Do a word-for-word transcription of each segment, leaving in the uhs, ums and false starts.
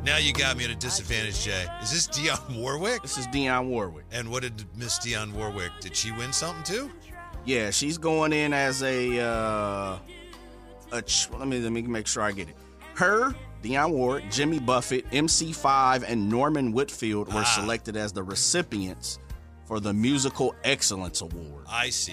Now you got me at a disadvantage, Jay. Is this Dionne Warwick? This is Dionne Warwick. And what did Miss Dionne Warwick? Did she win something too? Yeah, she's going in as a. Uh, a ch- let me let me make sure I get it. Her, Dionne Warwick, Jimmy Buffett, M C five, and Norman Whitfield were ah. selected as the recipients for the Musical Excellence Award. I see.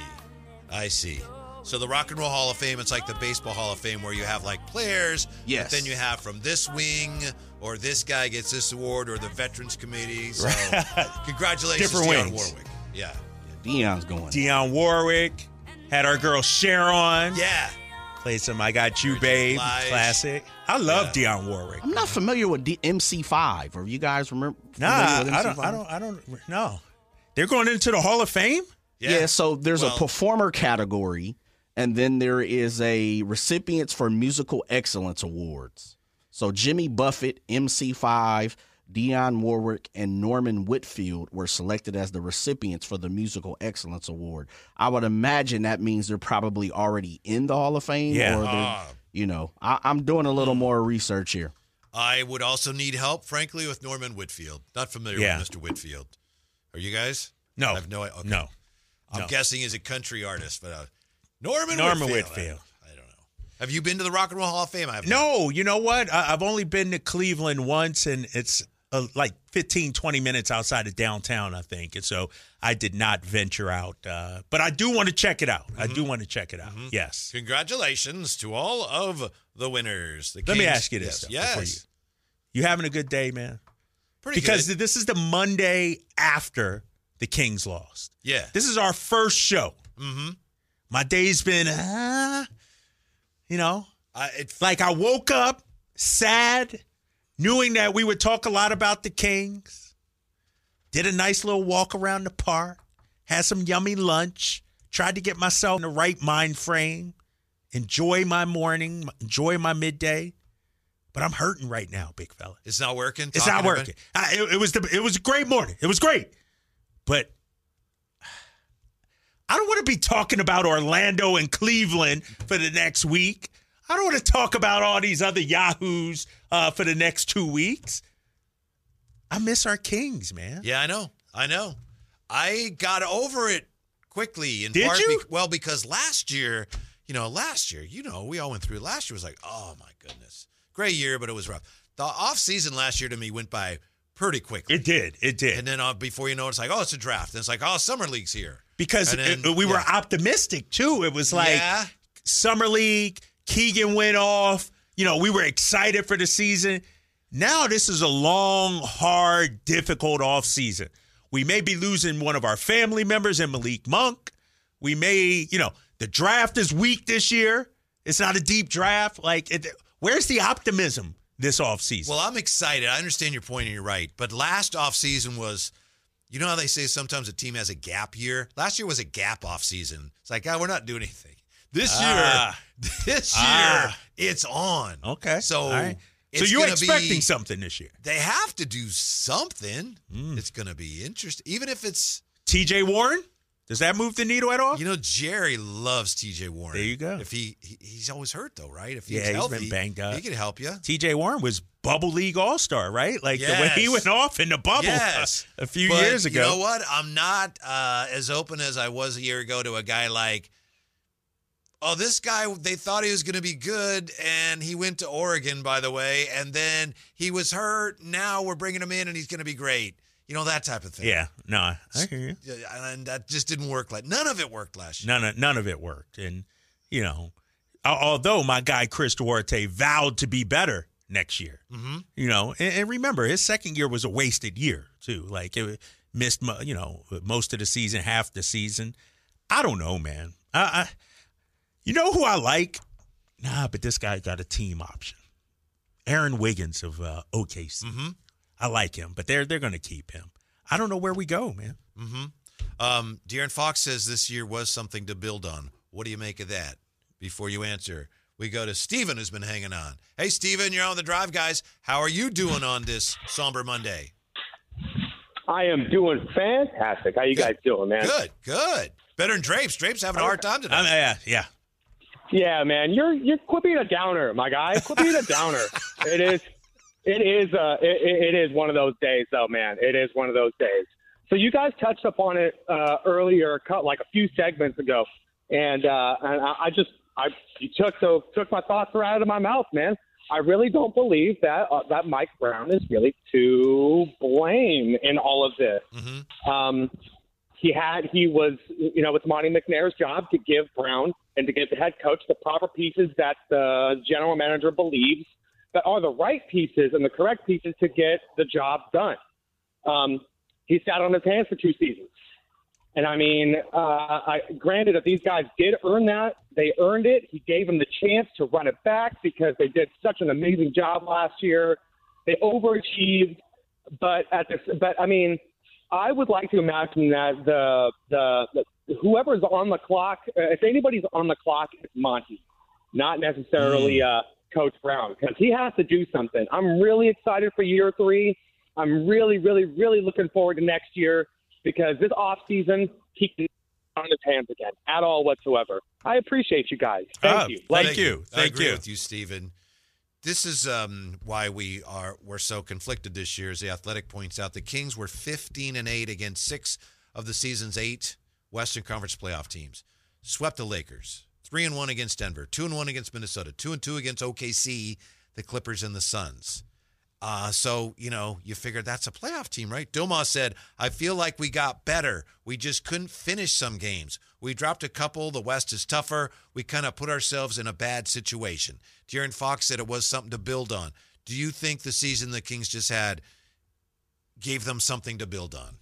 I see. So the Rock and Roll Hall of Fame, it's like the Baseball Hall of Fame where you have like players, yes. but then you have from this wing, or this guy gets this award, or the Veterans Committee. So congratulations, Different Dionne wings. Warwick. Yeah. yeah. Dionne's going. Dionne Warwick had our girl Sharon. Yeah. Played some I Got You, Babe, classic. I love yeah. Dionne Warwick. I'm not familiar with D- M C five. Are you guys remember? Nah, I don't, I don't. I don't. No. They're going into the Hall of Fame? Yeah. yeah so there's well, a performer category. And then there is a recipients for Musical Excellence Awards. So Jimmy Buffett, M C five, Dionne Warwick, and Norman Whitfield were selected as the recipients for the Musical Excellence Award. I would imagine that means they're probably already in the Hall of Fame. Yeah. Or uh, you know, I, I'm doing a little more research here. I would also need help, frankly, with Norman Whitfield. Not familiar yeah. with Mister Whitfield. Are you guys? No. I have no idea. Okay. No. I'm no. guessing he's a country artist, but... Uh, Norman, Norman Whitfield. Whitfield. I, I don't know. Have you been to the Rock and Roll Hall of Fame? I have No, not. You know what? I, I've only been to Cleveland once, and it's uh, like fifteen, twenty minutes outside of downtown, I think. And so I did not venture out. Uh, but I do want to check it out. Mm-hmm. I do want to check it out. Mm-hmm. Yes. Congratulations to all of the winners. The Let Kings. me ask you this. Yes. Though, yes. You. you having a good day, man? Pretty because good. Because this is the Monday after the Kings lost. Yeah. This is our first show. Mm-hmm. My day's been, uh, you know, uh, it's like I woke up sad, knowing that we would talk a lot about the Kings, did a nice little walk around the park, had some yummy lunch, tried to get myself in the right mind frame, enjoy my morning, enjoy my midday. But I'm hurting right now, big fella. It's not working? It's not working. I, it, it was the, it was a great morning. It was great. But I don't want to be talking about Orlando and Cleveland for the next week. I don't want to talk about all these other yahoos uh, for the next two weeks. I miss our Kings, man. Yeah, I know. I know. I got over it quickly. In Did part you? Be- well, because last year, you know, last year, you know, we all went through it. Last year was like, oh, my goodness. Great year, but it was rough. The offseason last year to me went by pretty quickly. It did. It did. And then uh, before you know it, it's like, oh, it's a draft. And it's like, oh, Summer League's here. Because then, it, we yeah. were optimistic, too. It was like yeah. Summer League, Keegan went off. You know, we were excited for the season. Now this is a long, hard, difficult offseason. We may be losing one of our family members in Malik Monk. We may, you know, the draft is weak this year. It's not a deep draft. Like, it, where's the optimism this offseason? Well, I'm excited. I understand your point and you're right. But last offseason was... You know how they say sometimes a team has a gap year? Last year was a gap off season. It's like, oh, we're not doing anything. This ah. year, this ah. year, it's on. Okay. So, right. it's so you're gonna expecting be, something this year? They have to do something. Mm. It's going to be interesting. Even if it's... T J Warren? Does that move the needle at all? You know, Jerry loves T J Warren. There you go. If he, he He's always hurt, though, right? If he's yeah, healthy, he's been banged up. He can help you. T J Warren was Bubble League All-Star, right? Like yes. the way he went off in the bubble yes. a, a few but years ago. You know what? I'm not uh, as open as I was a year ago to a guy like, oh, this guy, they thought he was going to be good, and he went to Oregon, by the way, and then he was hurt. Now we're bringing him in, and he's going to be great. You know, that type of thing. Yeah, no, I hear you. And that just didn't work. Like none of it worked last year. None of, none of it worked. And, you know, although my guy Chris Duarte vowed to be better next year, mm-hmm. you know, and, and remember, his second year was a wasted year, too. Like, it missed, you know, most of the season, half the season. I don't know, man. I, I You know who I like? Nah, but this guy got a team option. Aaron Wiggins of uh, O K C. Mm-hmm. I like him, but they're they're going to keep him. I don't know where we go, man. Mm-hmm. Um, De'Aaron Fox says this year was something to build on. What do you make of that? Before you answer, we go to Steven, who's been hanging on. Hey, Steven, you're on the drive, guys. How are you doing on this somber Monday? I am doing fantastic. How you good. guys doing, man? Good, good. Better than Drapes. Drapes having a hard time today. Uh, yeah, yeah. Yeah, man. You're you're quit being a downer, my guy. Quit being a downer. It is It is. Uh, it, it is one of those days, though, man. It is one of those days. So you guys touched upon it uh, earlier, like a few segments ago, and uh, and I just I you took so took my thoughts right out of my mouth, man. I really don't believe that uh, that Mike Brown is really to blame in all of this. Mm-hmm. Um, he had he was you know it's Monty McNair's job to give Brown and to give the head coach the proper pieces that the general manager believes that are the right pieces and the correct pieces to get the job done. Um, he sat on his hands for two seasons. And, I mean, uh, I, granted, that these guys did earn that. They earned it. He gave them the chance to run it back because they did such an amazing job last year. They overachieved. But, at this, but I mean, I would like to imagine that the, the, the whoever's on the clock, uh, if anybody's on the clock, it's Monty, not necessarily uh, – Coach Brown, because he has to do something. I'm really excited for year three. I'm really, really, really looking forward to next year because this offseason, he can on his hands again at all whatsoever. I appreciate you guys. Thank uh, you. Thank, Thank you. you. Thank I agree you. with you, Stephen. This is um, why we are we're so conflicted this year. As the Athletic points out, the Kings were fifteen and eight against six of the season's eight Western Conference playoff teams. Swept the Lakers. Three and one against Denver, two and one against Minnesota, two and two against O K C, the Clippers, and the Suns. Uh, so, you know, you figure that's a playoff team, right? Domas said, I feel like we got better. We just couldn't finish some games. We dropped a couple. The West is tougher. We kind of put ourselves in a bad situation. De'Aaron Fox said it was something to build on. Do you think the season the Kings just had gave them something to build on?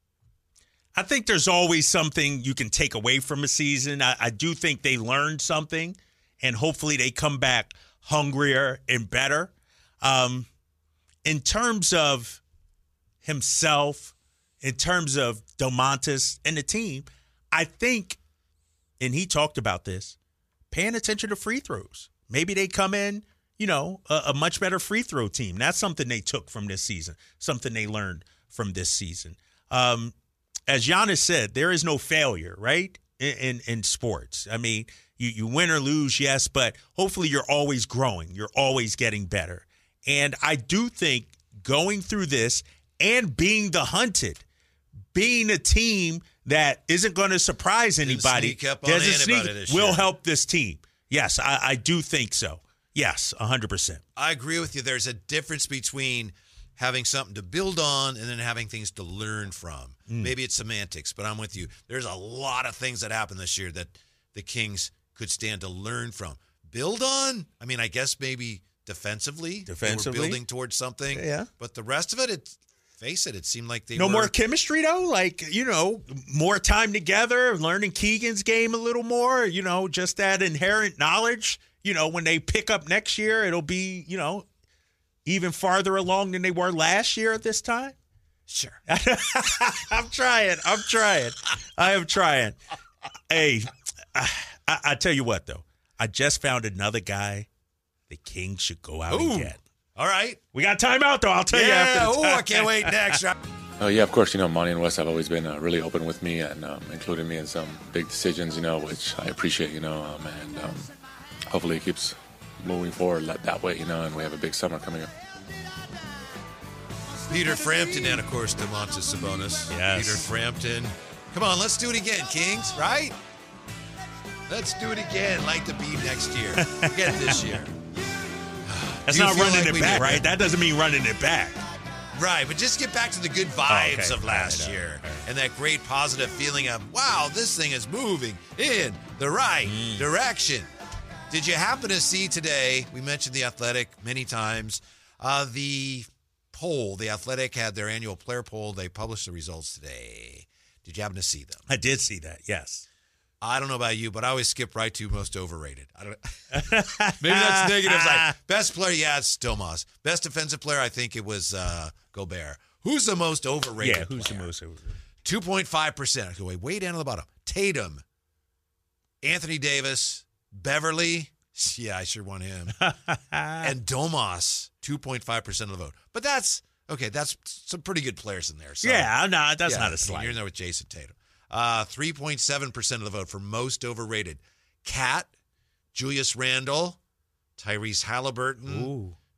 I think there's always something you can take away from a season. I, I do think they learned something, and hopefully they come back hungrier and better. Um, in terms of himself, in terms of Domantas and the team, I think, and he talked about this, paying attention to free throws. Maybe they come in, you know, a, a much better free throw team. That's something they took from this season, something they learned from this season. Um, As Giannis said, there is no failure, right, in, in in sports. I mean, you, you win or lose, yes, but hopefully you're always growing. You're always getting better. And I do think going through this and being the hunted, being a team that isn't going to surprise anybody, doesn't sneak, this will year. help this team. Yes, I, I do think so. Yes, one hundred percent. I agree with you. There's a difference between having something to build on and then having things to learn from. Mm. Maybe it's semantics, but I'm with you. There's a lot of things that happened this year that the Kings could stand to learn from. Build on? I mean, I guess maybe defensively. Defensively. They were building towards something. Yeah. But the rest of it, it face it, it seemed like they no were. more chemistry, though? Like, you know, more time together, learning Keegan's game a little more, you know, just that inherent knowledge. You know, when they pick up next year, it'll be, you know, even farther along than they were last year at this time? Sure. I'm trying. I'm trying. I am trying. Hey, I, I, I tell you what, though. I just found another guy the Kings should go out Ooh. and get. All right. We got time out, though. I'll tell yeah. you after the Oh, time. I can't wait next. Oh, yeah, of course, you know, Monty and Wes have always been uh, really open with me and um, including me in some big decisions, you know, which I appreciate, you know, um, and um, hopefully it keeps moving forward that way, you know, and we have a big summer coming up. Peter Frampton and, of course, Domantas Sabonis. Yes. Peter Frampton. Come on, let's do it again, Kings, right? Let's do it again, like the Beat next year. Forget this year. That's Do you not feel running like it we back, did? right? That doesn't mean running it back. Right, but just get back to the good vibes Oh, okay. of last All right, year all right. and that great positive feeling of, wow, this thing is moving in the right Mm. direction. Did you happen to see today, we mentioned The Athletic many times, uh, the poll, The Athletic had their annual player poll. They published the results today. Did you happen to see them? I did see that, yes. I don't know about you, but I always skip right to most overrated. I don't. Maybe that's negative. It's like best player, yeah, it's Domas. Best defensive player, I think it was uh, Gobert. Who's the most overrated? Yeah, who's player? the most overrated? two point five percent. I go way, way down to the bottom. Tatum, Anthony Davis, Beverly. Yeah, I sure want him. And Domas, two point five percent of the vote. But that's okay. That's some pretty good players in there. So, Yeah, no, that's yeah, not I a mean, slight. you're in there with Jason Tatum. Uh, three point seven percent of the vote for most overrated. Cat, Julius Randle, Tyrese Halliburton, Ooh.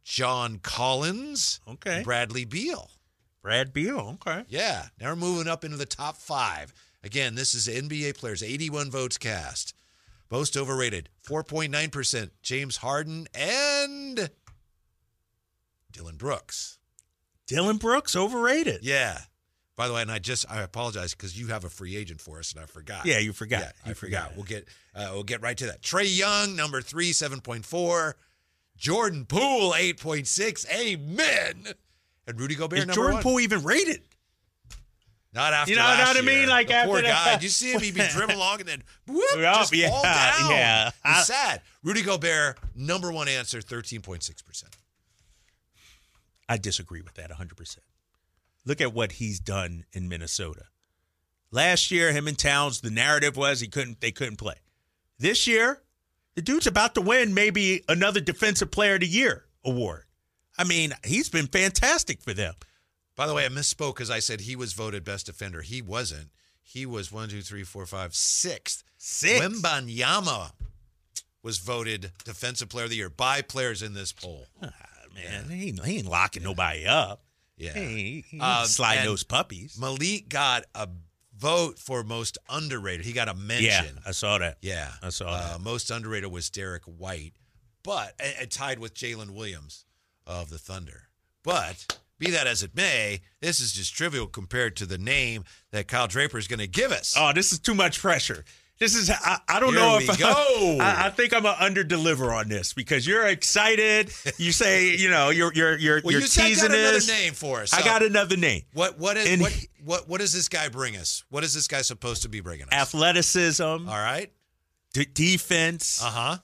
John Collins, Okay. Bradley Beal. Brad Beal. Okay. Yeah. Now we're moving up into the top five. Again, this is N B A players, eighty-one votes cast. Most overrated, four point nine percent. James Harden and Dylan Brooks. Dylan Brooks, overrated. Yeah. By the way, and I just I apologize because you have a free agent for us, and I forgot. Yeah, you forgot. Yeah, you I forgot. forgot. We'll get uh, we'll get right to that. Trae Young, number three, seven point four. Jordan Poole, eight point six. Amen. And Rudy Gobert, Is number Jordan one. Poole even rated? Not after You know last what I mean? year. Like the after poor that- guy. Did you see him? He'd be dribbling along and then whoop, Yup, just yeah, fall down. yeah. It's I- sad. Rudy Gobert, number one answer, thirteen point six percent. I disagree with that one hundred percent. Look at what he's done in Minnesota. Last year, him and Towns, the narrative was he couldn't. They couldn't play. This year, the dude's about to win maybe another Defensive Player of the Year award. I mean, he's been fantastic for them. By the way, I misspoke because I said he was voted best defender. He wasn't. He was one, two, three, four, five, sixth. Six. Wembanyama was voted Defensive Player of the Year by players in this poll. Ah, man, he, ain't, he ain't locking nobody up. Yeah. He, he Um, slide and those puppies. Malik got a vote for most underrated. He got a mention. Yeah, I saw that. Yeah. I saw Uh, that. most underrated was Derek White, but and, and tied with Jalen Williams of the Thunder. But be that as it may, this is just trivial compared to the name that Kyle Draper is going to give us. Oh, this is too much pressure. This is, I, I don't Here know we if go. I, I think I'm going to under deliver on this because you're excited. You say, you know, you're, you're, you're, well, you're you said teasing got another this. name for us. I So got another name. What what is And what, he- what what does this guy bring us? What is this guy supposed to be bringing us? Athleticism, All right. d- defense, Uh huh.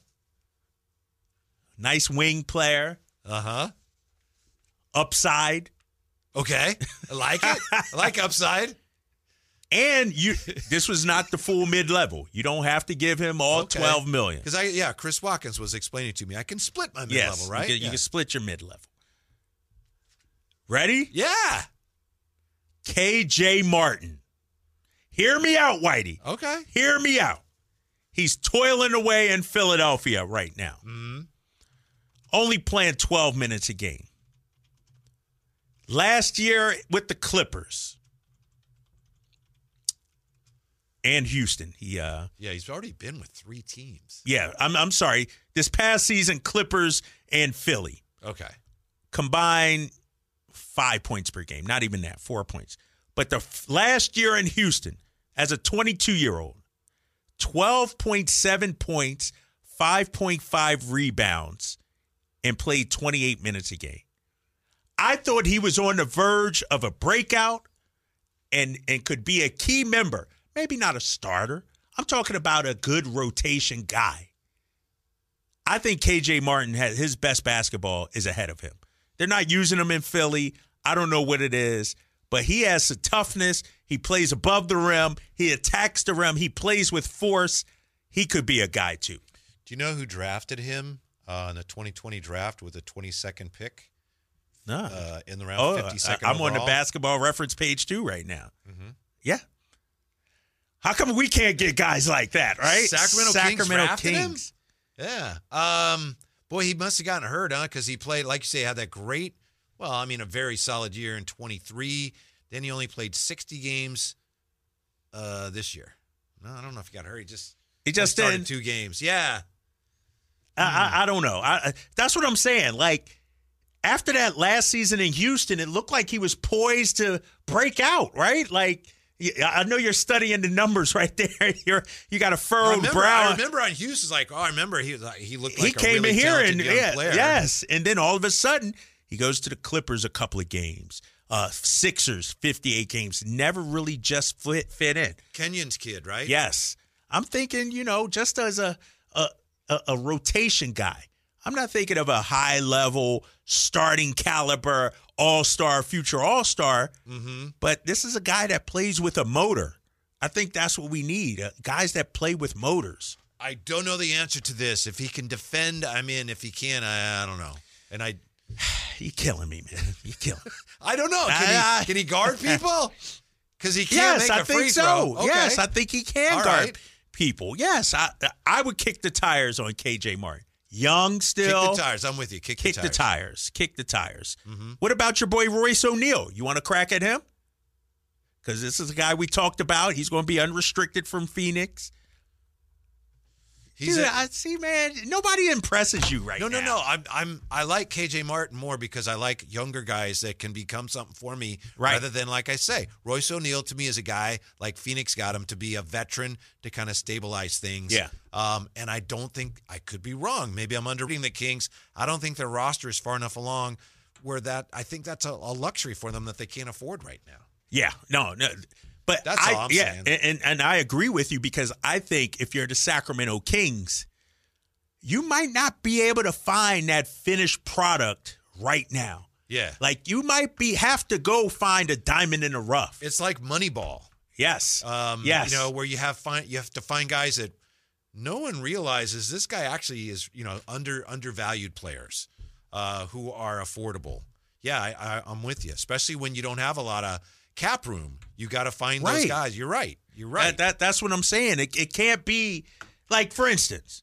nice wing player, Uh huh. upside. Okay. I like it. I like upside. And you, this was not the full mid-level. You don't have to give him all Okay. twelve million. Because I yeah, Chris Watkins was explaining to me I can split my mid Yes, level, right? You can, you Yeah. can split your mid-level. Ready? yeah. K J Martin. Hear me out, Whitey. Okay. Hear me out. He's toiling away in Philadelphia right now. Mm-hmm. Only playing twelve minutes a game. Last year with the Clippers and Houston, he uh Yeah, he's already been with three teams. yeah, I'm I'm sorry. This past season, Clippers and Philly Okay. combined five points per game. Not even that, four points. But the f- last year in Houston, as a twenty-two-year-old, twelve point seven points, five point five rebounds, and played twenty-eight minutes a game. I thought he was on the verge of a breakout and, and could be a key member. Maybe not a starter. I'm talking about a good rotation guy. I think K J Martin has his best basketball is ahead of him. They're not using him in Philly. I don't know what it is, but he has the toughness. He plays above the rim. He attacks the rim. He plays with force. He could be a guy too. Do you know who drafted him uh, in the twenty twenty draft with the twenty-second pick No. uh, in the round? oh, fifty-second I, I'm on the overall? basketball reference page too right now. Mhm. Yeah. How come we can't get guys like that, right? Sacramento, Kings Sacramento drafted him? Kings. Yeah. Um. Boy, he must have gotten hurt, huh? Because he played, like you say, had that great, well, I mean, a very solid year in twenty-three. Then he only played sixty games uh, this year. No, I don't know if he got hurt. He just He just started didn't. two games. Yeah. I, I, I don't know. I, I- that's what I'm saying. Like, after that last season in Houston, it looked like he was poised to break out, right? Like, y- I know you're studying the numbers right there. You're you got a I furrowed remember, brow. I remember on Houston's like, oh, I remember he was like, he looked like he a came really in here talented and young yeah, player. yes, and then all of a sudden he goes to the Clippers a couple of games. Uh, Sixers fifty-eight games, never really just fit fit in. Kenyon's kid, right? Yes, I'm thinking, you know, just as a a, a, a rotation guy. I'm not thinking of a high level starting caliber all star, future all star. Mm-hmm. But this is a guy that plays with a motor. I think that's what we need. Uh, guys that play with motors. I don't know the answer to this. If he can defend, I'm in. If he can, I, I don't know. And I, You killing me, man. You killing me. I don't know. Can I- he can he guard people? Because he can't Yes, make a I think free so. throw. Okay. Yes, I think he can All guard right. people. Yes, I I would kick the tires on K J Martin. young still. Kick the tires. I'm with you. Kick, Kick the the tires. tires. Kick the tires. Mm-hmm. What about your boy Royce O'Neal? You want to crack at him? Because this is a guy we talked about. He's going to be unrestricted from Phoenix. He's Dude, a, I see, man. Nobody impresses you right no, now. no, no. I'm, I'm, I like K J Martin more because I like younger guys that can become something for me, Right. rather than, like I say, Royce O'Neal to me is a guy like Phoenix got him to be a veteran to kind of stabilize things. Yeah. Um, and I don't think I could be wrong. Maybe I'm underrating the Kings. I don't think their roster is far enough along where that. I think that's a, a luxury for them that they can't afford right now. Yeah, no, no. But That's I, all I'm yeah, saying. And, and and I agree with you because I think if you're the Sacramento Kings, you might not be able to find that finished product right now. Yeah. Like you might be have to go find a diamond in the rough. It's like Moneyball. Yes. Um, yes. You know, where you have find you have to find guys that no one realizes this guy actually is, you know, under undervalued players uh, who are affordable. Yeah, I, I, I'm with you. Especially when you don't have a lot of cap room, you got to find those Right. guys. You're right. You're right. That, that that's what I'm saying. It it can't be like, for instance,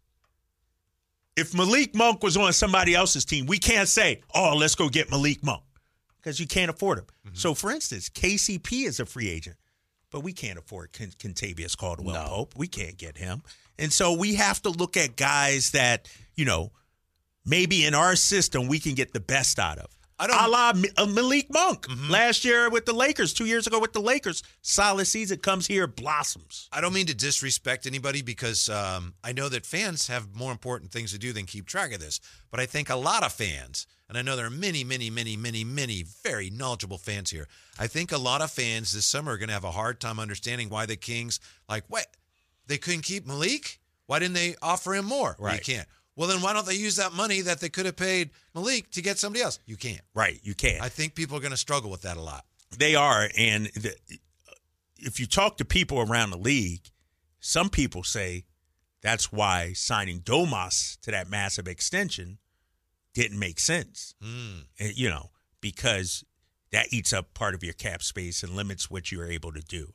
if Malik Monk was on somebody else's team, we can't say, "Oh, let's go get Malik Monk," because you can't afford him. Mm-hmm. So, for instance, K C P is a free agent, but we can't afford Con- Contavious Caldwell No. Pope. We can't get him, and so we have to look at guys that you know maybe in our system we can get the best out of. I don't- A la M- uh, Malik Monk Mhm. last year with the Lakers, two years ago with the Lakers. Solid season, comes here, blossoms. I don't mean to disrespect anybody because um, I know that fans have more important things to do than keep track of this. But I think a lot of fans, and I know there are many, many, many, many, many very knowledgeable fans here. I think a lot of fans this summer are going to have a hard time understanding why the Kings, like, what? They couldn't keep Malik? Why didn't they offer him more? Well, Right. you can't. Well, then why don't they use that money that they could have paid Malik to get somebody else? You can't. Right, you can't. I think people are going to struggle with that a lot. They are, and the, if you talk to people around the league, some people say that's why signing Domas to that massive extension didn't make sense. Mm. And, you know, because that eats up part of your cap space and limits what you're able to do.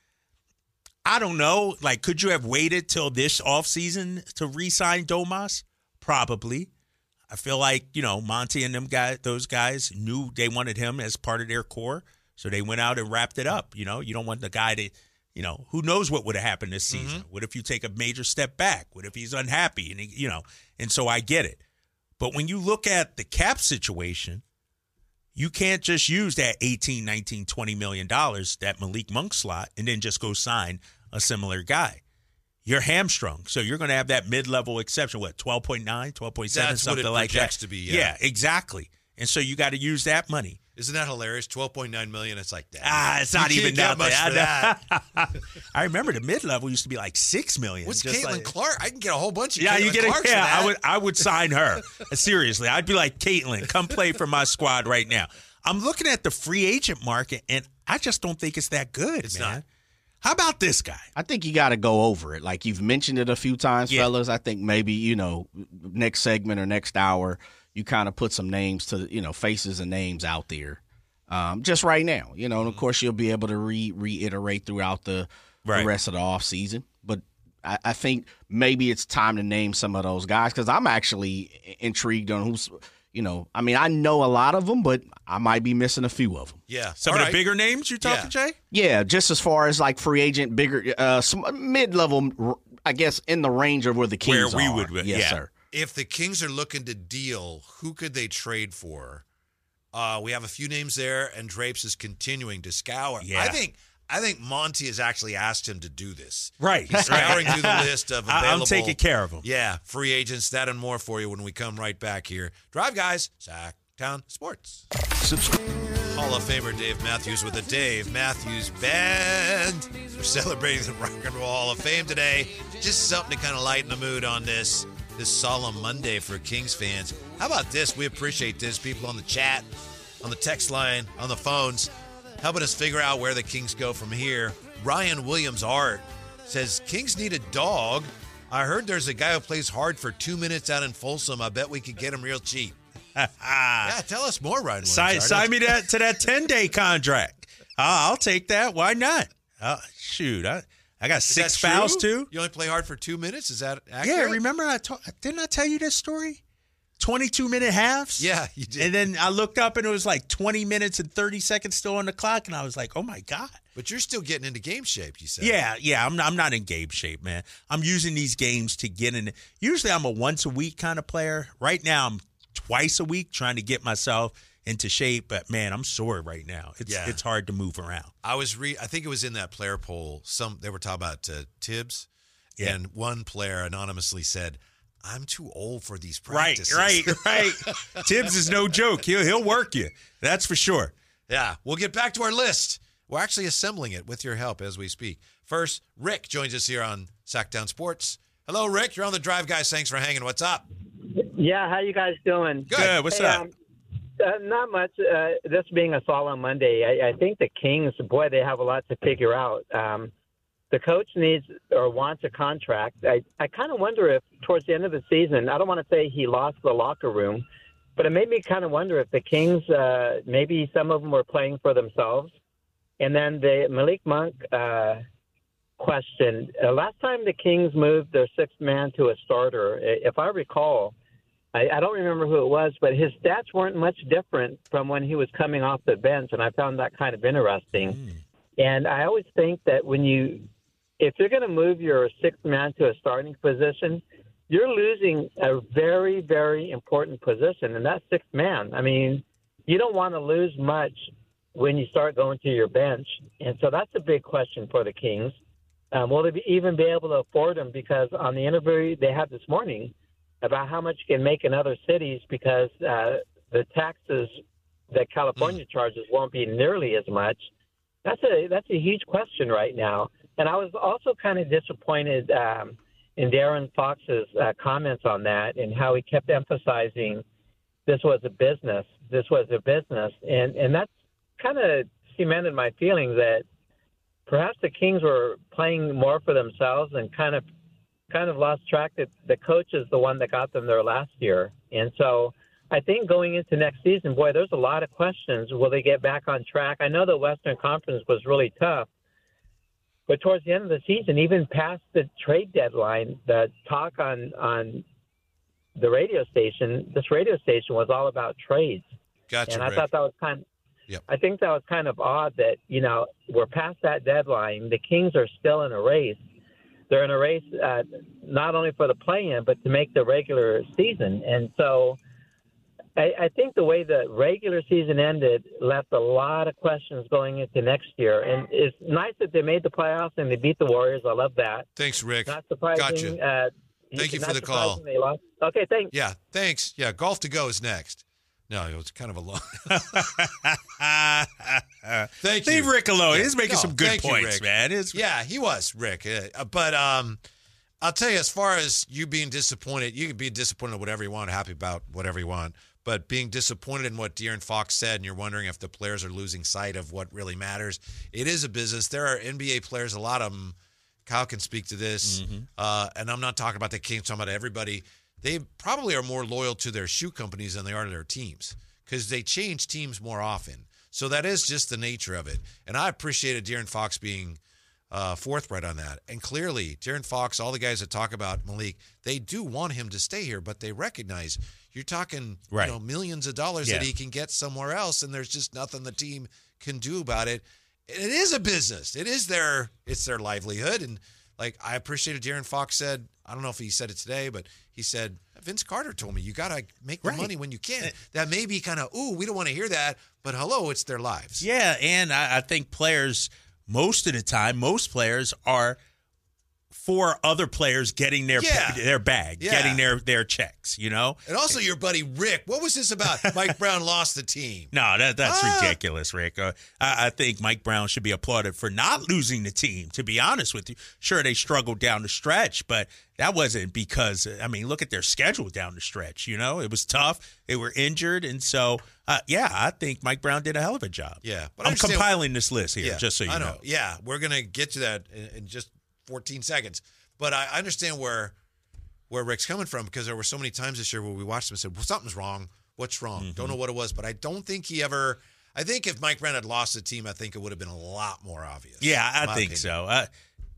I don't know. Like, could you have waited till this offseason to re-sign Domas? Probably. I feel like, you know, Monty and them guys, those guys knew they wanted him as part of their core, so they went out and wrapped it up. You know, you don't want the guy to, you know, who knows what would have happened this season? Mm-hmm. What if you take a major step back? What if he's unhappy? And, he, you know, and so I get it. But when you look at the cap situation, you can't just use that eighteen, nineteen, twenty million dollars, that Malik Monk slot, and then just go sign a similar guy. You're hamstrung. So you're going to have that mid-level exception, what, twelve point nine, twelve point seven, That's what something it like that. projects to be, yeah. Yeah, exactly. And so you got to use that money. Isn't that hilarious? twelve point nine million dollars. It's like that. Ah, it's You not can't even get that much for that. I remember the mid-level used to be like six million dollars. What's just Caitlin like, Clark? I can get a whole bunch of Yeah, Caitlin you get Clarks it. Yeah, for that. I would I would sign her. Seriously. I'd be like, Caitlin, come play for my squad right now. I'm looking at the free agent market, and I just don't think it's that good, It's man. not. How about this guy? I think you got to go over it. Like you've mentioned it a few times, Yeah. fellas. I think maybe, you know, next segment or next hour, you kind of put some names to, you know, faces and names out there um, just right now. You know, and of course you'll be able to re- reiterate throughout the, Right. the rest of the offseason. But I, I think maybe it's time to name some of those guys because I'm actually intrigued on who's, you know, I mean, I know a lot of them, but I might be missing a few of them. Yeah. Some All of right. the bigger names you're talking, Yeah. Jay? Yeah, just as far as like free agent, bigger, uh, some mid-level, I guess, in the range of where the Kings Where we are. would be, yes, yeah. sir. If the Kings are looking to deal, who could they trade for? Uh, we have a few names there, and Drapes is continuing to scour. Yeah. I think I think Monty has actually asked him to do this. Right. He's scouring through the list of I- available. I'm taking care of him. Yeah, free agents, that and more for you when we come right back here. Drive, guys. Sacktown Sports. Subscribe. Hall of Famer Dave Matthews with the Dave Matthews Band. We're celebrating the Rock and Roll Hall of Fame today. Just something to kind of lighten the mood on this this solemn Monday for Kings fans. How about this? We appreciate this. People on the chat, on the text line, on the phones, helping us figure out where the Kings go from here. Ryan Williams Art says, Kings need a dog. I heard there's a guy who plays hard for two minutes out in Folsom. I bet we could get him real cheap. Yeah, tell us more, Ryan Williams Sign, Art. sign me that to that ten-day contract. Uh, I'll take that. Why not? Uh, shoot, I, I got Is six that fouls true? too. You only play hard for two minutes? Is that accurate? Yeah, remember I told, didn't I tell you this story? twenty-two minute halves. Yeah, you did. And then I looked up and it was like twenty minutes and thirty seconds still on the clock, and I was like, oh my God. But you're still getting into game shape, you said. Yeah, yeah. I'm not, I'm not in game shape, man. I'm using these games to get in. Usually I'm a once a week kind of player. Right now I'm twice a week trying to get myself into shape, but man, I'm sore right now. It's Yeah. it's hard to move around. I was re I think it was in that player poll. Some they were talking about uh, Tibbs, Yeah. and one player anonymously said, "I'm too old for these Right, practices." right, right. Tibbs is no joke. He'll he'll work you. That's for sure. Yeah, we'll get back to our list. We're actually assembling it with your help as we speak. First, Rick joins us here on Sacktown Sports. Hello, Rick. You're on the drive, guys. Thanks for hanging. What's up? Yeah, how you guys doing? Good. Good. What's Hey, up? um, uh, not much. Uh, this being a solemn Monday, I, I think the Kings, boy, they have a lot to figure out. Um, the coach needs or wants a contract. I, I kind of wonder if towards the end of the season, I don't want to say he lost the locker room, but it made me kind of wonder if the Kings, uh, maybe some of them were playing for themselves. And then the Malik Monk uh, question. Uh, last time the Kings moved their sixth man to a starter, if I recall, I, I don't remember who it was, but his stats weren't much different from when he was coming off the bench, and I found that kind of interesting. Mm. And I always think that when you, if you're going to move your sixth man to a starting position, you're losing a very, very important position, and that's sixth man. I mean, you don't want to lose much when you start going to your bench, and so that's a big question for the Kings. Um, will they be, even be able to afford him? Because on the interview they had this morning about how much you can make in other cities, because uh, the taxes that California charges won't be nearly as much. That's a that's a huge question right now. And I was also kind of disappointed um, in Darren Fox's uh, comments on that and how he kept emphasizing this was a business. This was a business. And, and that's kind of cemented my feeling that perhaps the Kings were playing more for themselves and kind of kind of lost track that the coach is the one that got them there last year. And so I think going into next season, boy, there's a lot of questions. Will they get back on track? I know the Western Conference was really tough, but towards the end of the season, even past the trade deadline, the talk on, on the radio station, this radio station was all about trades. Gotcha, and I Rick. thought that was kind of, Yep. I think that was kind of odd that, you know, we're past that deadline. The Kings are still in a race. They're in a race uh, not only for the play-in, but to make the regular season. And so I, I think the way the regular season ended left a lot of questions going into next year. And it's nice that they made the playoffs and they beat the Warriors. I love that. Thanks, Rick. Not surprising. Gotcha. Uh, Thank you not for the call. surprising they lost. Okay, thanks. Yeah, thanks. Yeah, golf to go is next. No, it was kind of a long. Thank you. Leave Rick alone. Yeah. He's making No, some good thank you, points, Rick. man. It's, Yeah, he was, Rick. Uh, but um, I'll tell you, as far as you being disappointed, you can be disappointed in whatever you want, happy about whatever you want. But being disappointed in what De'Aaron Fox said, and you're wondering if the players are losing sight of what really matters, it is a business. There are N B A players, a lot of them. Kyle can speak to this, Mm-hmm. uh, and I'm not talking about the Kings, I'm talking about everybody. They probably are more loyal to their shoe companies than they are to their teams because they change teams more often. So that is just the nature of it. And I appreciated De'Aaron Fox being uh, forthright on that. And clearly, De'Aaron Fox, all the guys that talk about Malik, they do want him to stay here, but they recognize you're talking Right. you know, millions of dollars that Yeah. he can get somewhere else, and there's just nothing the team can do about it. It is a business. It is their it's their livelihood. And like I appreciated De'Aaron Fox said, I don't know if he said it today, but he said, Vince Carter told me you got to make the Right. money when you can. That may be kind of, ooh, we don't want to hear that, but hello, it's their lives. Yeah, and I, I think players, most of the time, most players are for other players getting their Yeah. their bag, Yeah. getting their their checks, you know? And also your buddy Rick, what was this about? Mike Brown lost the team. No, that that's Ah. ridiculous, Rick. Uh, I, I think Mike Brown should be applauded for not losing the team, to be honest with you. Sure, they struggled down the stretch, but that wasn't because, I mean, look at their schedule down the stretch, you know? It was tough. They were injured, and so, uh, yeah, I think Mike Brown did a hell of a job. Yeah, but I I'm understand- compiling this list here, Yeah, just so you I know. Yeah, we're gonna get to that in, in just fourteen seconds. But I understand where where Rick's coming from because there were so many times this year where we watched him and said, "Well, something's wrong. What's wrong? Mm-hmm. Don't know what it was." But I don't think he ever. I think if Mike Brown had lost the team, I think it would have been a lot more obvious. Yeah, I in my think opinion. so. Uh,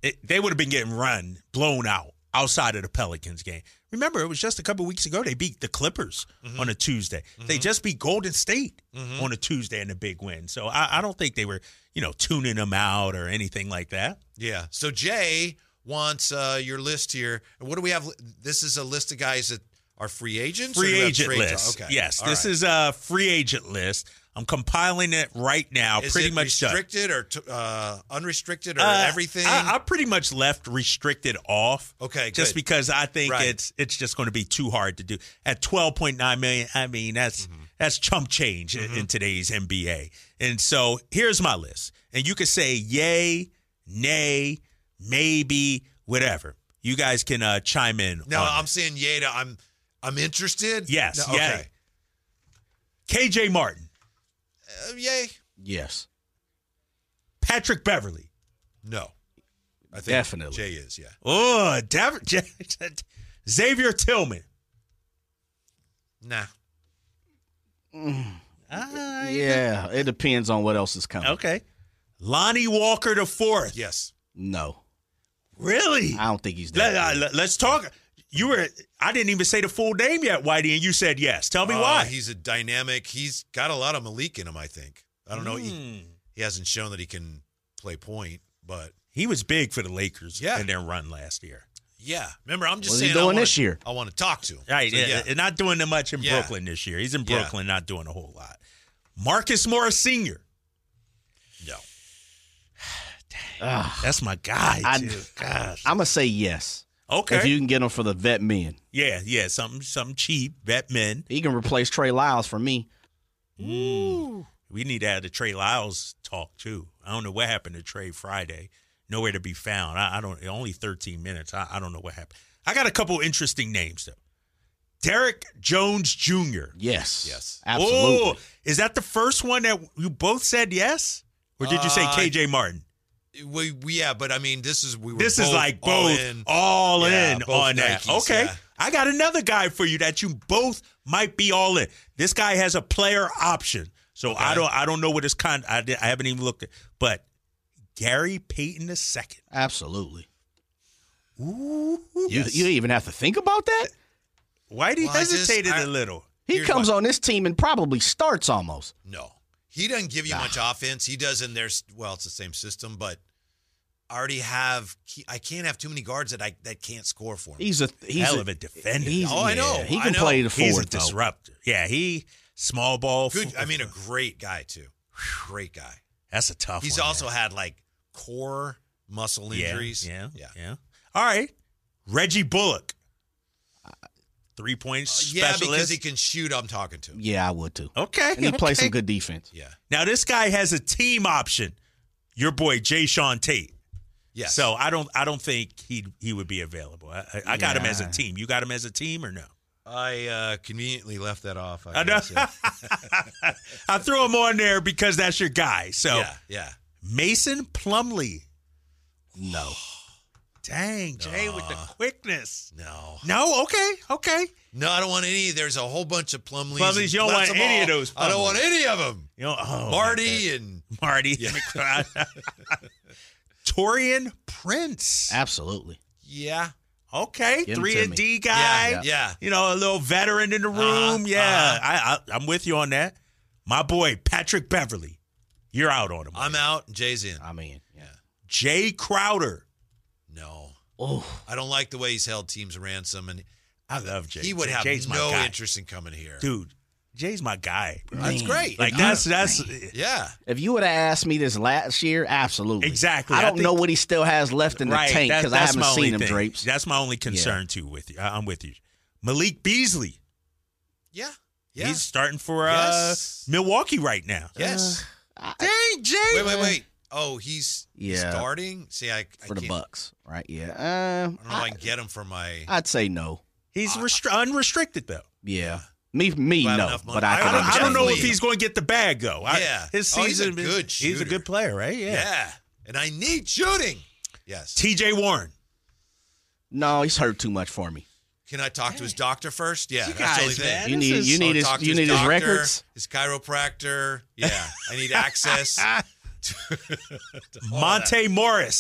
it, they would have been getting run, blown out outside of the Pelicans game. Remember, it was just a couple weeks ago they beat the Clippers mm-hmm. on a Tuesday. Mm-hmm. They just beat Golden State mm-hmm. on a Tuesday in a big win. So I, I don't think they were, you know, tuning them out or anything like that. Yeah. So Jay wants uh, your list here. What do we have? This is a list of guys that are free agents? Free agent list. Okay. Yes, All this right. is a free agent list. I'm compiling it right now. Is pretty it much restricted done. or t- uh, unrestricted or Uh, everything? I, I pretty much left restricted off. Okay, just good. because I think Right. it's it's just going to be too hard to do at twelve point nine million. I mean, that's Mm-hmm. that's chump change in, in today's N B A. And so here's my list, and you can say yay, nay, maybe, whatever. You guys can uh, chime in. no, on I'm it. saying Yada. I'm I'm interested. Yes, No, yay. okay. K J Martin, Uh, yay. Yes. Patrick Beverly. No. I think Definitely. Jay is, yeah. Oh, Dav- J- Xavier Tillman. Nah. Ah, Yeah, it depends on what else is coming. Okay. Lonnie Walker the fourth. Yes. No, Really? I don't think he's Let, that. good. uh, let's talk. You were. I didn't even say the full name yet, Whitey, and you said yes. Tell me Uh, why. He's a dynamic. He's got a lot of Malik in him, I think. I don't know. He, Mm. he hasn't shown that he can play point, but He was big for the Lakers Yeah. in their run last year. yeah. Remember, I'm just What's he saying. I doing wanna- this year? I want to talk to him. Right. So, yeah. yeah. And not doing much in Yeah. Brooklyn this year. He's in Yeah. Brooklyn, not doing a whole lot. Marcus Morris Senior No. That's my guy, I- too. Gosh. I'm gonna say yes. Okay. If you can get him for the vet men, yeah, yeah. Something something cheap. Vet men. he can replace Trey Lyles for me. Mm. We need to have the Trey Lyles talk, too. I don't know what happened to Trey Friday. Nowhere to be found. I, I don't. Only thirteen minutes. I, I don't know what happened. I got a couple interesting names, though. Derek Jones Junior Yes. Yes. Absolutely. Oh, is that the first one that you both said yes? Or did you say Uh, K J Martin? We, we yeah, but I mean, this is we were. This is both like all both in. all Yeah, in both on that. Nikes, Okay. yeah. I got another guy for you that you both might be all in. This guy has a player option. So I Okay. don't I don't know what his con I, did- I haven't even looked at. But Gary Payton the second. Absolutely. Ooh. You, Yes. you even have to think about that. Whitey Well, I just- hesitated I- a little. He Here's comes what- on this team and probably starts almost. No, he doesn't give you much offense. He does in their well, it's the same system, but I already have. I can't have too many guards that I that can't score for me. He's a he's Hell a, of a defender. He's, Oh, I know, yeah, He I can know. play the He's a forward though. disruptor. Yeah, he small ball. Good. I mean, a great guy too. Great guy. That's a tough He's one. also man. had like core muscle Yeah, injuries. Yeah, yeah. yeah. All right. Reggie Bullock. Three point Yeah, specialist. because he can shoot. I'm talking to. Yeah, I would too. Okay. And he plays okay. some good defense. Yeah. Now, this guy has a team option. Your boy, Jay Sean Tate. Yes. So I don't I don't think he he would be available. I, I, I got him as a Yeah. team. You got him as a team or no? I uh, conveniently left that off. I, I know. guess, yeah. I threw him on there because that's your guy. So yeah. Yeah. Mason Plumlee. No. Dang, Jay with the quickness. No. No, okay, okay. No, I don't want any. There's a whole bunch of Plumlees. Plumlees, and you don't lots want them any all. of those I don't Plumlees. want any of them. You know, oh, Marty and Marty. Yeah. Torian Prince. Absolutely. yeah. Okay, Give him three to and me. D guy. Yeah, yeah. You know, a little veteran in the room. Uh-huh, yeah, uh-huh. I, I, I'm with you on that. My boy Patrick Beverly, you're out on him. I'm out. and Jay's in. I mean, yeah. Jay Crowder. No. Oh, I don't like the way he's held teams ransom, and I love Jay. he would Jay- have Jay's my no guy. interest in coming here. Dude, Jay's my guy. Bro. That's Man. great. Like I- that's that's yeah. if you would have asked me this last year, absolutely. Exactly. I I don't think- know what he still has left in the right. tank that- because I that's haven't my only seen him, thing. Drapes. That's my only concern too. With you, I- I'm with you. Malik Beasley. Yeah. Yeah. He's starting for uh, Yes. Milwaukee right now. yes. Dang, Jay. wait, wait, wait. Oh, he's he's Yeah. starting. See, I, I for the can't- Bucks, right? Yeah. Uh, I don't know if I can get him for my. I'd say no. He's restri- unrestricted though. Yeah. Me, me, Do I have no. enough money? But I I can I don't, I don't know understand. if he's going to get the bag though. I- Yeah. his Oh, he's a season. good He's a shooter. good player, right? yeah. Yeah. And I need shooting. Yes. T J Warren. No, he's hurt too much for me. Can I talk to his doctor first? Yeah. You that's the only guys, thing. man. You This need, is- you need I'll his, talk to you need his doctor, records. his chiropractor. Yeah. I need access. to all Monte Morris.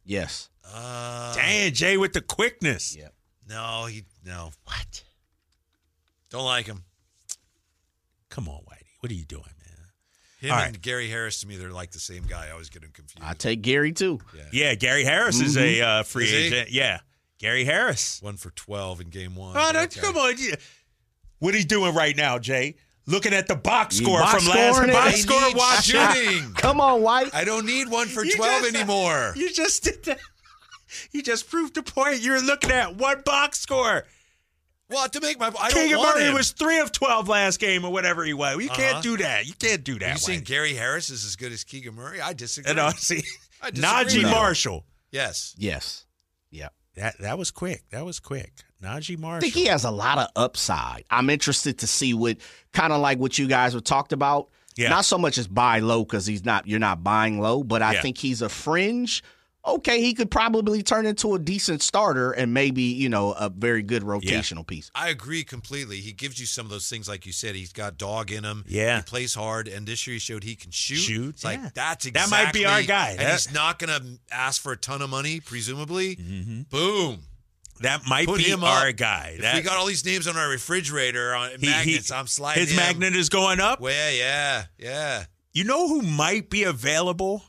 Yes. Uh, Dang, Jay with the quickness. Yeah. No, he no. What? Don't like him. Come on, Whitey. What are you doing, man? Him All and right. Gary Harris, to me, they're like the same guy. I always get them confused. I take Gary too. yeah. Yeah, Gary Harris is a uh, free Is he? agent. Yeah, Gary Harris. One for twelve in game one. Oh, no, Okay. come on. Yeah. What are you doing right now, Jay? Looking at the box You score box from last scoring it? box I score need watching. shooting. Come on, White. I don't need one for You twelve just- anymore. You just did that. You just proved the point. You're looking at one box score. Well, to make my, I don't Keegan want Murray him. was three of twelve last game or whatever he was. You Uh-huh. can't do that. You can't do Are that. you saying Whitey. Gary Harris is as good as Keegan Murray? I disagree. And, uh, see, I disagree Najee with you. Marshall. Yes. Yes. Yeah. That that was quick. That was quick. Najee I Marshall. think he has a lot of upside. I'm interested to see what kind of like what you guys were talked about. Yeah. Not so much as buy low because he's not. You're not buying low, but I Yeah. think he's a fringe. Okay, he could probably turn into a decent starter and maybe you know a very good rotational piece. I agree completely. He gives you some of those things, like you said. He's got dog in him. Yeah. He plays hard, and this year he showed he can shoot. Shoot, It's like yeah. that's That exactly. might be our guy. And That- he's not going to ask for a ton of money, presumably. Mm-hmm. Boom. That might Put be him our up. guy. If That, we got all these names on our refrigerator on he- magnets, he- I'm sliding his him. magnet is going up. Well, yeah, yeah. You know who might be available?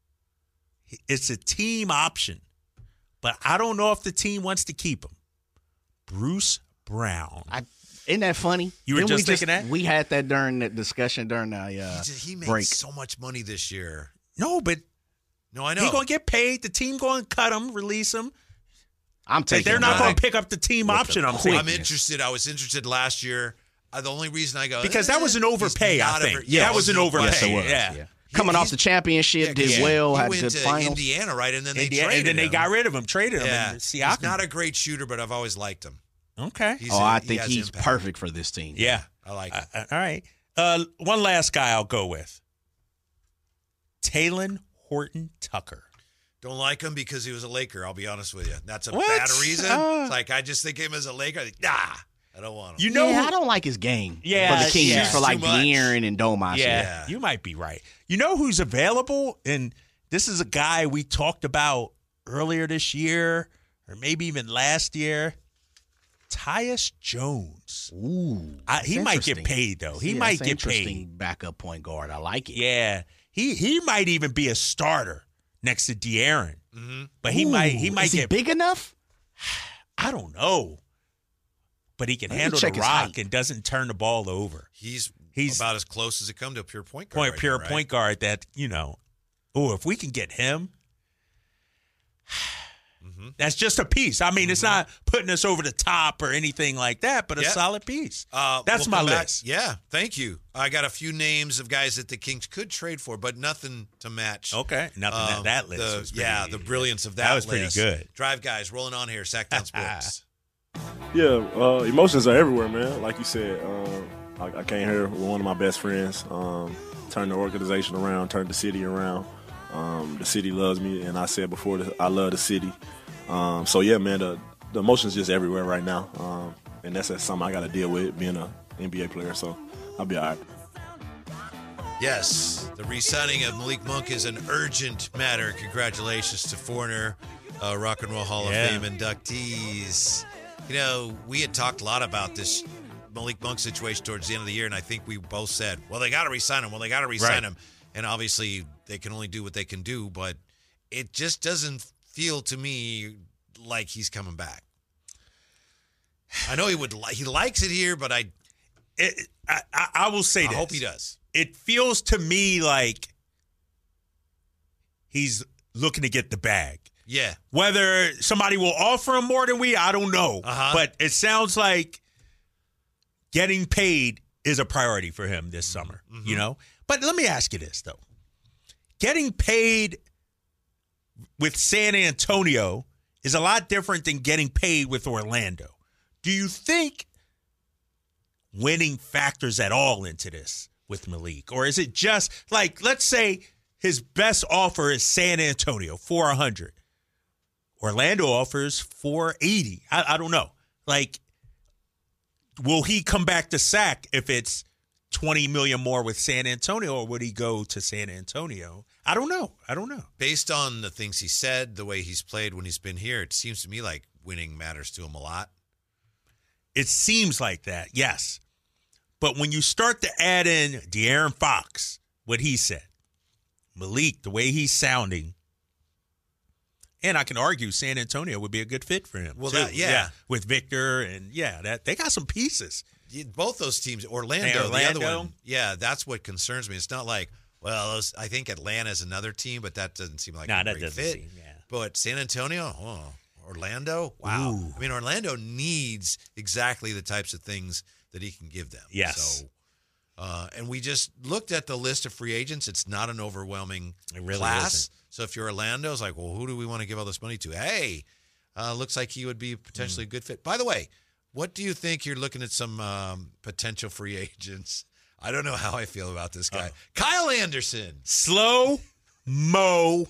It's a team option, but I don't know if the team wants to keep him. Bruce Brown. I, isn't that funny? You were Didn't just we thinking that? We had that during that discussion during the uh, He, just, he made break. so much money this year. No, but No, I know. he's going to get paid. The team going to cut him, release him. I'm Like, taking. they're not him. going to pick up the team With option, the I'm saying. I'm interested. I was interested last year. Uh, the only reason I go Because that was an eh, overpay, he's I not a think. ver- Yeah, that it was an no overpay. question. Yes, it was. Yeah. Yeah. Coming off he's- the championship, Yeah, did 'cause well, he had went good to finals. Indiana, right? And then they Indiana, traded and then they him. got rid of him, traded him. Yeah, and he's Siakam. not a great shooter, but I've always liked him. Okay. He's Oh, a- I he think has he's impact. perfect for this team. Yeah. I like Uh, him. uh, all right. Uh, one last guy I'll go with. Talon Horton Tucker. Don't like him because he was a Laker. I'll be honest with you. That's a What? bad reason. Uh, it's like I just think him as a Laker. Like, nah, I don't want him. You know yeah, who- I don't like his game. Yeah, for the Kings, yeah. for like Too much. De'Aaron and Domas. Yeah, Yeah. you might be right. You know who's available? And this is a guy we talked about earlier this year, or maybe even last year. Tyus Jones. Ooh, I, that's he might get interesting. paid though. He Yeah, might that's an get interesting paid. Backup point guard. I like it. Yeah, he he might even be a starter next to De'Aaron. Mm-hmm. But he Ooh, might he might is get he big enough? I don't know. But he can Let me handle the check his rock height. and doesn't turn the ball over. He's He's- about as close as it come to a pure point guard. Point right pure now, right? point guard that, you know. Oh, if we can get him, Mm-hmm. that's just a piece. I mean, it's not putting us over the top or anything like that, but a Yeah. solid piece. Uh, That's we'll my come back- list. Yeah, thank you. I got a few names of guys that the Kings could trade for, but nothing to match. Okay, nothing uh, that that list the- was pretty, yeah, the brilliance of that. That was pretty list. good. Drive guys rolling on here. Sacktown Sports. Yeah, uh, emotions are everywhere, man. Like you said, um, I, I came here with one of my best friends, um, turned the organization around, turned the city around. Um, the city loves me, and I said before, that I love the city. Um, so, yeah, man, the, the emotions just everywhere right now. Um, and that's, that's something I got to deal with, being an N B A player. So I'll be all right. Yes, the re-signing of Malik Monk is an urgent matter. Congratulations to Foreigner, uh, Rock and Roll Hall Yeah. of Fame inductees. You know, we had talked a lot about this Malik Monk situation towards the end of the year, and I think we both said, well, they got to re-sign him. Well, they got to re-sign Right. him. And obviously, they can only do what they can do, but it just doesn't feel to me like he's coming back. I know he would. Li- he likes it here, but I, It, I, I, I will say I this. hope he does. It feels to me like he's looking to get the bag. Yeah. Whether somebody will offer him more than we, I don't know. Uh-huh. But it sounds like getting paid is a priority for him this summer, Mm-hmm. you know? But let me ask you this, though. Getting paid with San Antonio is a lot different than getting paid with Orlando. Do you think winning factors at all into this with Malik? Or is it just like, let's say his best offer is San Antonio, four hundred. Orlando offers four eighty. I, I don't know. Like, will he come back to sack if it's twenty million dollars more with San Antonio, or would he go to San Antonio? I don't know. I don't know. Based on the things he said, the way he's played when he's been here, it seems to me like winning matters to him a lot. It seems like that, yes. But when you start to add in De'Aaron Fox, what he said, Malik, the way he's sounding, and I can argue San Antonio would be a good fit for him. Well, too. that, yeah. with Victor, and yeah, that they got some pieces. Both those teams, Orlando, Hey, Orlando. the other one, yeah, that's what concerns me. It's not like, well, those, I think Atlanta's another team, but that doesn't seem like Nah, a that great doesn't fit. seem, yeah. But San Antonio, oh, Orlando, wow. Ooh. I mean, Orlando needs exactly the types of things that he can give them. Yes. So, uh, and we just looked at the list of free agents. It's not an overwhelming It really class. isn't. So if you're Orlando, it's like, well, who do we want to give all this money to? Hey, uh, looks like he would be potentially a good fit. By the way, what do you think? You're looking at some um, potential free agents. I don't know how I feel about this guy. Oh. Kyle Anderson. Slow mo.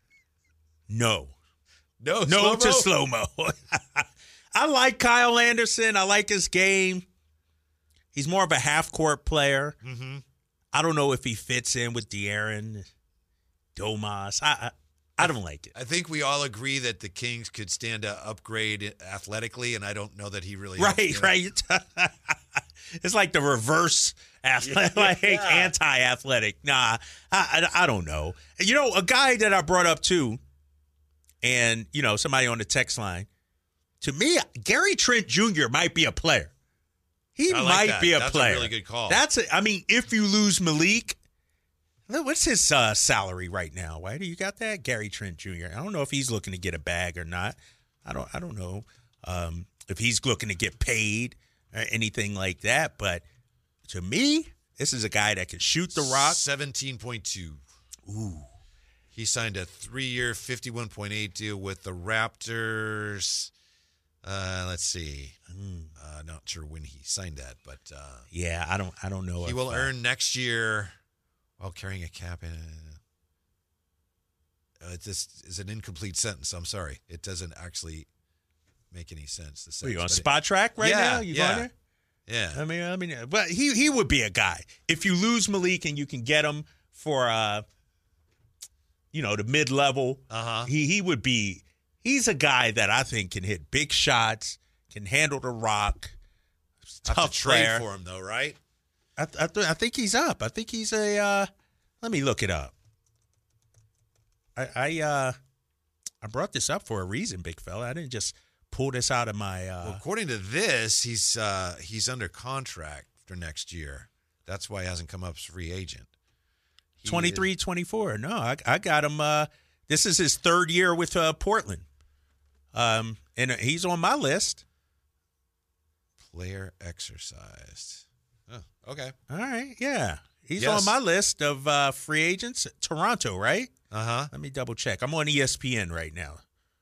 No. No, No to slow-mo? slow mo. I like Kyle Anderson. I like his game. He's more of a half court player. Mm-hmm. I don't know if he fits in with De'Aaron, Domas. I, I I don't like it. I think we all agree that the Kings could stand to upgrade athletically, and I don't know that he really Right, is, you know? right. It's like the reverse athletic, like Yeah. anti-athletic. Nah, I, I I don't know. You know, a guy that I brought up too, and you know, somebody on the text line. To me, Gary Trent Junior might be a player. He I like might that. be a That's a player. really good call. That's a, I mean, if you lose Malik, what's his uh, salary right now? Why do you got that, Gary Trent Junior? I don't know if he's looking to get a bag or not. I don't. I don't know um, if he's looking to get paid or anything like that. But to me, this is a guy that can shoot the rock. seventeen point two. Ooh. He signed a three-year, fifty-one point eight deal with the Raptors. Uh, let's see. Uh, not sure when he signed that, but uh, Yeah, I don't. I don't know. he if, will uh, earn next year while carrying a cap. In, uh, it just is an incomplete sentence. I'm sorry. It doesn't actually make any sense. The Are you sentence, on but it- spot track right Yeah, now? You yeah. going there? Yeah. I mean, I mean, but he he would be a guy if you lose Malik and you can get him for uh, you know, the mid level. Uh-huh. He he would be. He's a guy that I think can hit big shots, can handle the rock. Have Tough to trade player. for him, though, right? I I, th- I think he's up. I think he's a. Uh, let me look it up. I I uh, I brought this up for a reason, big fella. I didn't just pull this out of my. Uh, Well, according to this, he's uh, he's under contract for next year. That's why he hasn't come up as free agent. He twenty-three, twenty-four. No, I, I got him. Uh, this is his third year with uh, Portland. Um, and he's on my list. is player exercised. Oh, okay. All right. Yeah. He's Yes. on my list of uh, free agents. Toronto, right? Uh huh. Let me double check. I'm on E S P N right now.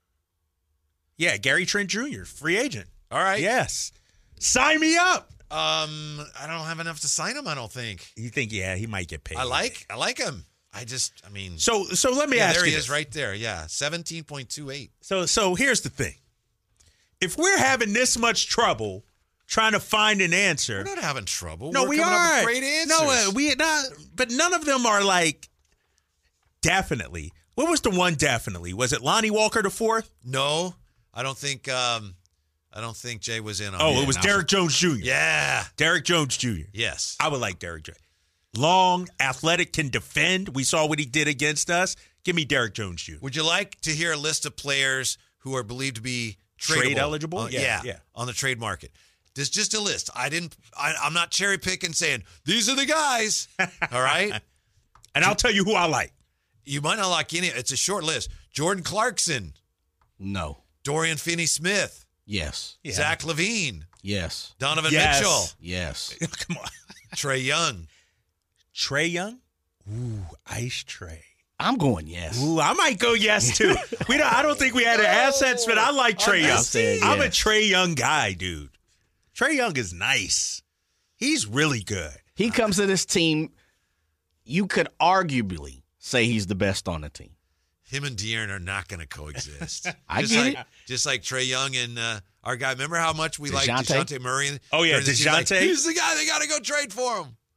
Yeah, Gary Trent Junior, free agent. All right. Yes. Sign me up. Um, I don't have enough to sign him. I don't think. You think, yeah, he might get paid. I like. I like him. I just. I mean. So so let me yeah, ask there you he this. is, right there. Yeah, seventeen point two eight. So so here's the thing. If we're having this much trouble trying to find an answer. We're not having trouble. No, We're we coming are. Up with great answers. No, uh, we not. But none of them are like definitely. What was the one definitely? Was it Lonnie Walker the fourth? no, I don't think. Um, I don't think Jay was in on. Oh, it. it was Now- Derek Jones Junior Yeah. Derek Jones Junior Yes. I would like Derek Jones. Long, athletic, can defend. We saw what he did against us. Give me Derek Jones Junior Would you like to hear a list of players who are believed to be Trade tradable? eligible? Uh, Yeah, yeah, yeah. on the trade market. There's just a list. I didn't. I, I'm not cherry picking, saying these are the guys. All right. And I'll tell you who I like. You might not like any. It's a short list. Jordan Clarkson, No. Dorian Finney-Smith, Yes. Yeah. Zach LaVine, Yes. Donovan Yes. Mitchell, Yes. Come on. Trey Young. Trey Young? Ooh, Ice Trey. I'm going yes. Ooh, I might go yes too. We don't. I don't think we had the assets, but I like Trey I'm Young. just saying I'm a yes. Trey Young guy, dude. Trey Young is nice. He's really good. He comes to this team, you could arguably say he's the best on the team. Him and De'Aaron are not going to coexist. I just get like, it. Just like Trey Young and uh, our guy. Remember how much we like DeJounte? DeJounte Murray? Oh, yeah, During the season, like, DeJounte. He's the guy they got to go trade for him.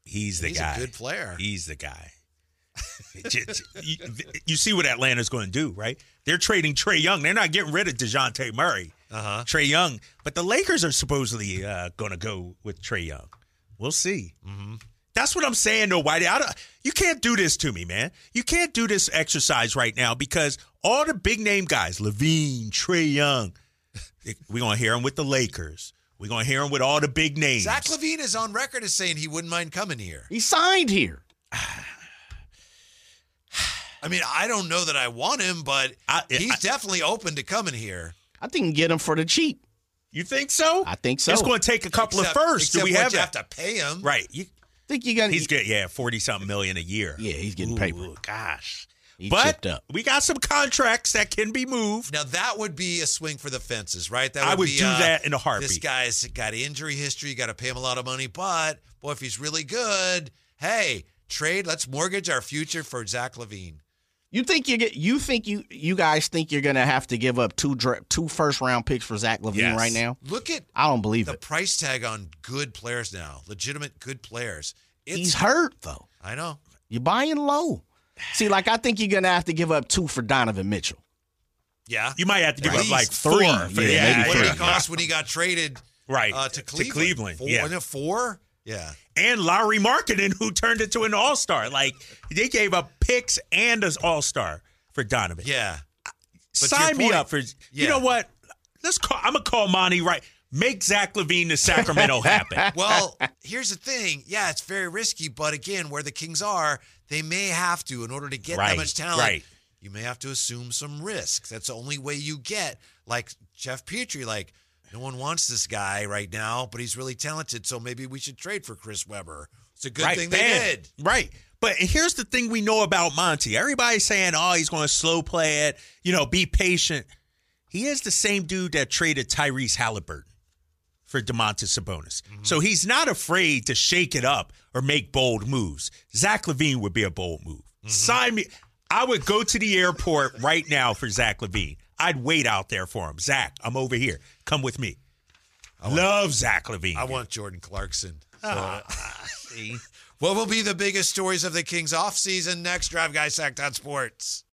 He's the He's guy. a good player. He's the guy. you, you see what Atlanta's going to do, right? They're trading Trae Young. They're not getting rid of DeJounte Murray. Uh-huh. Trae Young. But the Lakers are supposedly uh, going to go with Trae Young. We'll see. Mm-hmm. That's what I'm saying, though, Whitey. I don't, you can't do this to me, man. You can't do this exercise right now because all the big-name guys, Levine, Trae Young, we're going to hear them with the Lakers. We're going to hear them with all the big names. Zach LaVine is on record as saying he wouldn't mind coming here. He signed here. I mean, I don't know that I want him, but I, he's I, definitely open to coming here. I think you can get him for the cheap. You think so? I think so. It's going to take a couple Except, of firsts. Do except we what have you that? have to pay him. Right. You, think you're gonna. he's good. Yeah, forty something million a year. Yeah, he's getting Ooh, paper. Gosh. He but chipped up. we got some contracts that can be moved. Now, that would be a swing for the fences, right? That I would be, do uh, that in a heartbeat. This guy's got injury history. You got to pay him a lot of money. But, boy, if he's really good, hey, trade. Let's mortgage our future for Zach LaVine. You think you get? You think you you guys think you're gonna have to give up two dra- two first round picks for Zach LaVine Yes. right now? Look at I don't believe the it. price tag on good players now. Legitimate good players. It's, He's hurt though. I know. You're buying low. See, like I think you're gonna have to give up two for Donovan Mitchell. Yeah. You might have to give At up like least four. three. For, Yeah, yeah, maybe What three. did he cost when he got traded Right. uh, to Cleveland? Cleveland. Four, yeah. Wasn't it four? Yeah. And Lowry Marketing, who turned into an all-star. Like, they gave up picks and an all-star for Donovan. Yeah. But Sign your me point- up for. You Yeah. know what? Let's call. I'm gonna call Monty right. Make Zach LaVine to Sacramento happen. Well, here's the thing. Yeah, it's very risky, but again, where the Kings are, they may have to, in order to get Right, that much talent, right. you may have to assume some risk. That's the only way you get, like Jeff Petrie, like, no one wants this guy right now, but he's really talented, so maybe we should trade for Chris Webber. It's a good right, thing bam. they did. Right. But here's the thing we know about Monty. Everybody's saying, oh, he's going to slow play it, you know, be patient. He is the same dude that traded Tyrese Halliburton for DeMontis Sabonis. Mm-hmm. So he's not afraid to shake it up or make bold moves. Zach LaVine would be a bold move. Mm-hmm. Sign me. I would go to the airport right now for Zach LaVine. I'd wait out there for him. Zach, I'm over here. Come with me. I want, Love Zach LaVine. I dude. want Jordan Clarkson. So, ah, see? What will be the biggest stories of the Kings offseason? Next, Drive Guy Sacktown Sports.